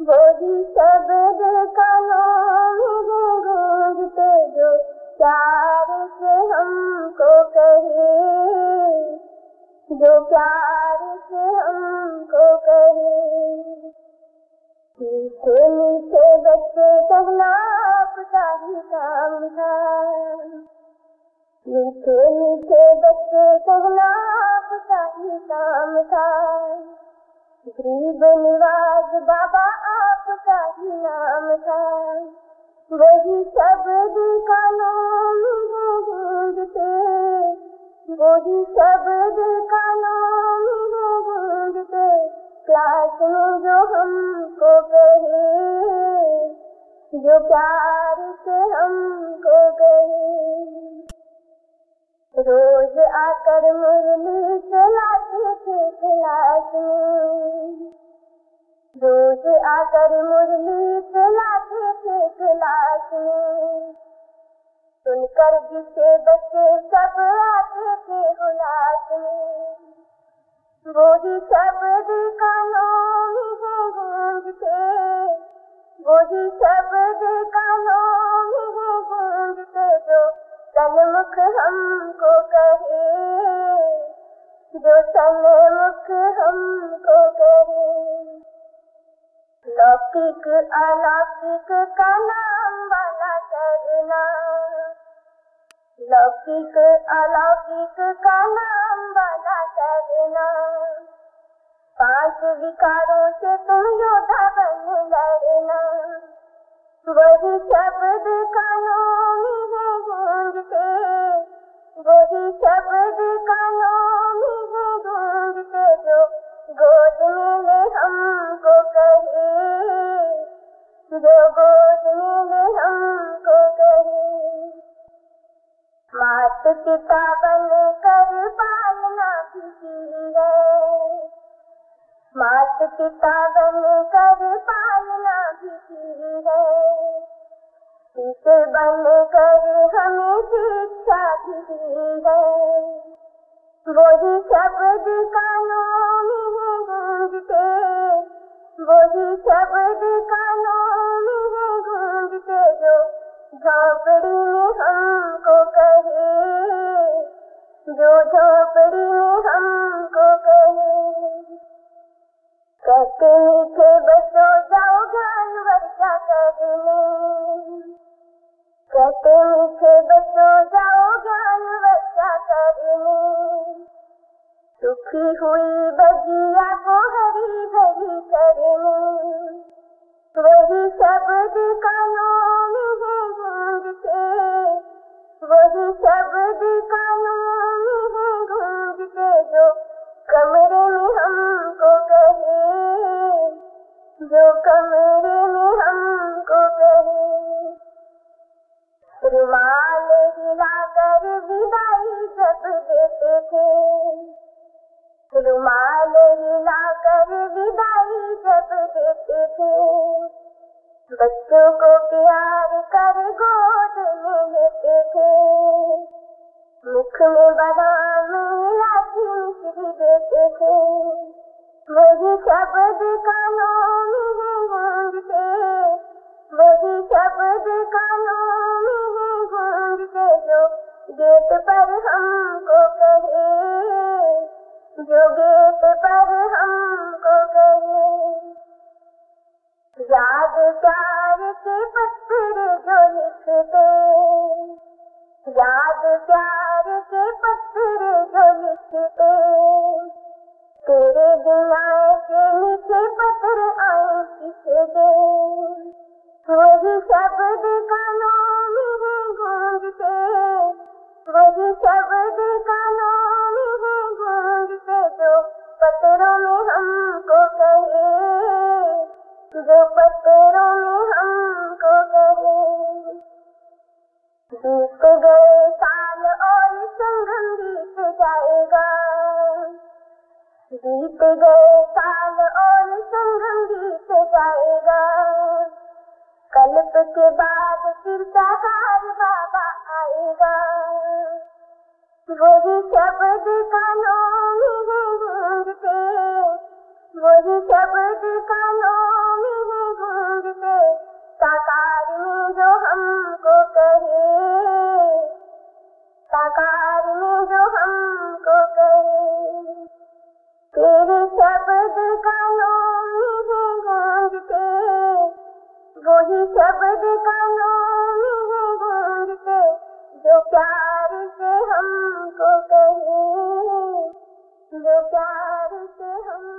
वही शब्द कानों में गूंजते जो प्यार से हमको कहे, जो प्यार से हमको कहे। मीठे मीठे बच्चे कहना आपका ही काम था, मीठे मीठे बच्चे कहना आपका ही काम था। गरीब निवाज बाबा आपका ही नाम था। वही शब्द कानों में गूंजते, वही शब्द कानों में गूंजते, क्लास में जो हमको कहे, जो प्यार से हमको कहे। रोज आकर मुरली चलाते थे क्लास में, रोज आकर मुरली चलाते थे क्लास में। सुनकर जिसे बच्चे सब आते थे हुलास में, वही शब्द कानों में गूंजते, वही शब्द कानों में गूंजते, जो सन्मुख हमको कहे, जो सन्मुख हमको कहे। लौकिक अलौकिक का नाम वाला करना, लौकिक अलौकिक का नाम वाला करना। 5 विकारों से तुम योद्धा बन लड़ना। वही शब्द कानों में गूंजते, वही शब्द कानों में गूंजते, जो गोद में ले हमको कहे, जो गोद में ले हमको कहे। माता पिता बन कर पालना भी की है, माता पिता बन कर पालना भी की है। टीचर बन कर हमें शिक्षा भी दी है। वही शब्द कानों में गूंजते, वही शब्द कानों में गूंजते, जो झोपड़ी में हमको कहे, जो झोपड़ी में हमको कहे। कहते मीठे बच्चों जाओ ज्ञान वर्षा करने, कहते मीठे बच्चों जाओ ज्ञान वर्षा करने। सुखी हुई बगिया को हरी भरी करने। वही शब्द कानों में गूंजते, वही शब्द कानों में गूंजते, जो कमरे में हमको कहे, जो कमरे में हमको कहे। रुमाल हिलाकर विदाई जब देते थे, रुमाल हिलाकर विदाई जब देते थे। बच्चों को प्यार कर गोद में लेते थे। मुख में बादाम इलायची मिश्री देते थे। वही शब्द कानों में गूंजते, वही शब्द कानों में गूंजते, जो गेट पर हमको कहे, जो गेट पर हमको कहे। याद प्यार के पत्र जो लिखते, याद प्यार के पत्र जो लिखते, तेरे बिना ऐसे मीठे पत्र आए किसके। वही शब्द कानों में गूंजते, वही शब्द कानों में गूंजते, जो पत्रों में हमको कहे, जो पत्रों में हमको कहे। बीत गए साल और संगम बीत जाएगा, बीत गए साल और संगम बीत जाएगा। कल्प के बाद फिर साकार बाबा आएगा। वही शब्द कानों में गूंजते, वही शब्द कानों में शब्द कानों में गूंजते, वही शब्द कानों में गूंजते, जो प्यार से हमको कहे, जो प्यार से हम